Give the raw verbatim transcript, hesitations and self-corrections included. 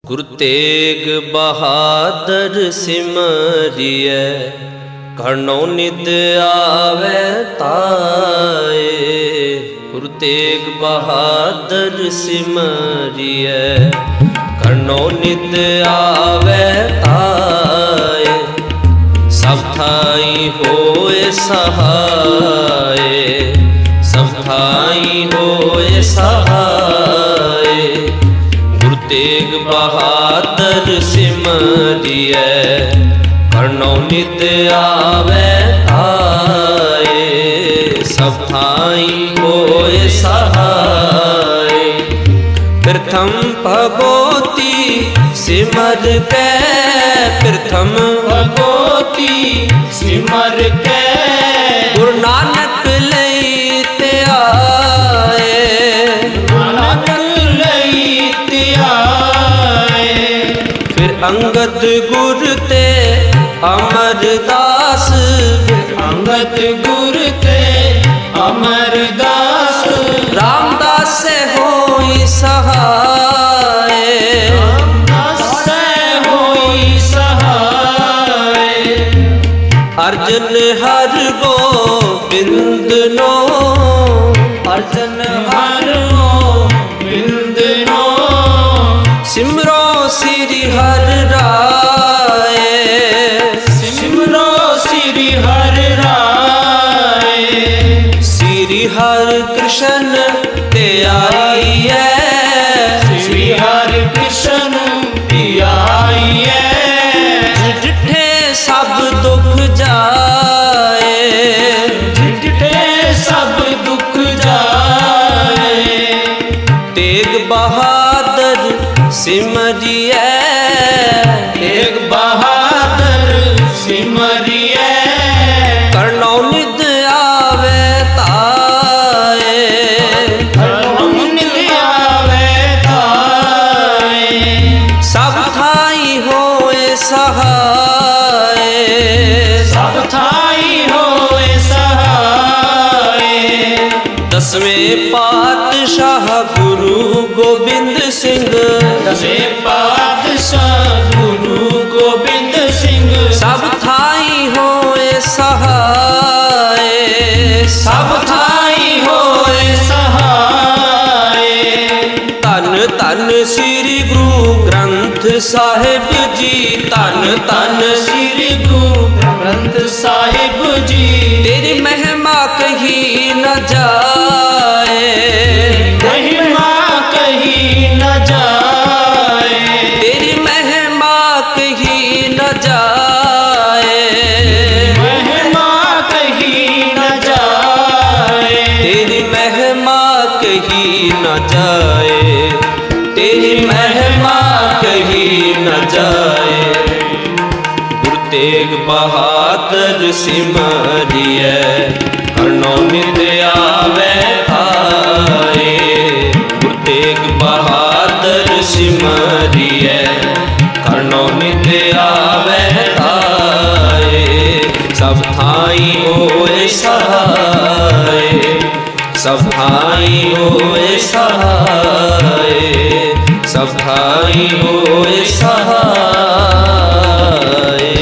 गुरु तेग बहादुर सिमरिए घणो निद आवे ताए। गुरु तेग बहादुर सिमरिए घणो निद आवे ताए। सब थाई होए सहाय, सब थाई होए सहाय। गुरु तेग बहादुर सिमरिए घणो निद आवे ताए। सब थाई होए सहाय। प्रथम भगवती सिमर के, प्रथम भगवती सिमर के। गुरु नानक लई ते आए, नानक लई ते आए। फिर अंगद गुर ते अमरदास, अंगद गुर ते अमरदास। रामदास से होई सहाय, रामदास से होई सहाय। अर्जन हर गोबिंद नो, अर्जन हर गोबिंद नो। सिमरो श्री हर राय, सिमरो श्री हर राय। श्री हर कृष्ण ते आई है, श्री हर कृष्ण ते आई है। जिठे सब दुख जाए, जिठे सब दुख जाए। तेग बहादुर सिमरिए, तेग बहादुर सिमरिए घणो निद आवे ताए। घणो निद आवे ताए। सब थाई होए सहाय, सब थाई होए सहाय। दसवें पातशाह गुरु गोबिंद सिंह, दसवें पातशाह गुरु गोबिंद सिंह। सब थाई होए सहाय, सब थाई होए सहाय। धन धन श्री गुरु ग्रंथ साहिब जी, धन धन श्री गुरु ग्रंथ साहिब जी। तेरी महिमा कही न जाए, महिमा कही न जाए। तेरी महिमा कही न जाए, महिमा कही न जाए। तेरी महिमा कही न जाए, तेरी महिमा कही न जाए। गुरु तेग बहादुर सिमरिए घणो निद आवे ताए। गुरु तेग बहादुर सिमरिए घणो निद आवे ताए। सब थाई होए सहाय, सब थाई होए सहाय, सब थाई होए सहाय।